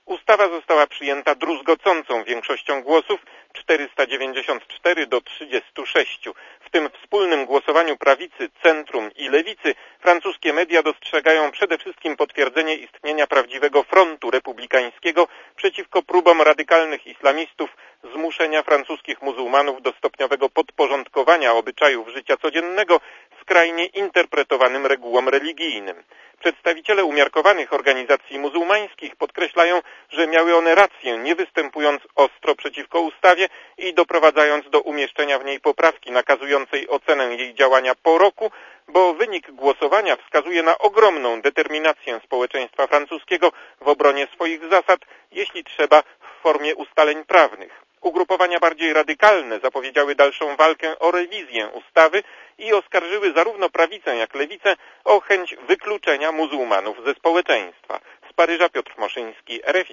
Ustawa została przyjęta druzgocącą większością głosów 494 do 36. W tym wspólnym głosowaniu prawicy, centrum i lewicy francuskie media dostrzegają przede wszystkim potwierdzenie istnienia prawdziwego frontu republikańskiego przeciwko próbom radykalnych islamistów zmuszenia francuskich muzułmanów do stopniowego podporządkowania obyczajów życia codziennego skrajnie interpretowanym regułom religijnym. Przedstawiciele umiarkowanych organizacji muzułmańskich podkreślają, że miały one rację, nie występując ostro przeciwko ustawie i doprowadzając do umieszczenia w niej poprawki nakazującej ocenę jej działania po roku, bo wynik głosowania wskazuje na ogromną determinację społeczeństwa francuskiego w obronie swoich zasad, jeśli trzeba w formie ustaleń prawnych. Ugrupowania bardziej radykalne zapowiedziały dalszą walkę o rewizję ustawy i oskarżyły zarówno prawicę, jak lewicę o chęć wykluczenia muzułmanów ze społeczeństwa. Z Paryża Piotr Moszyński, RFI.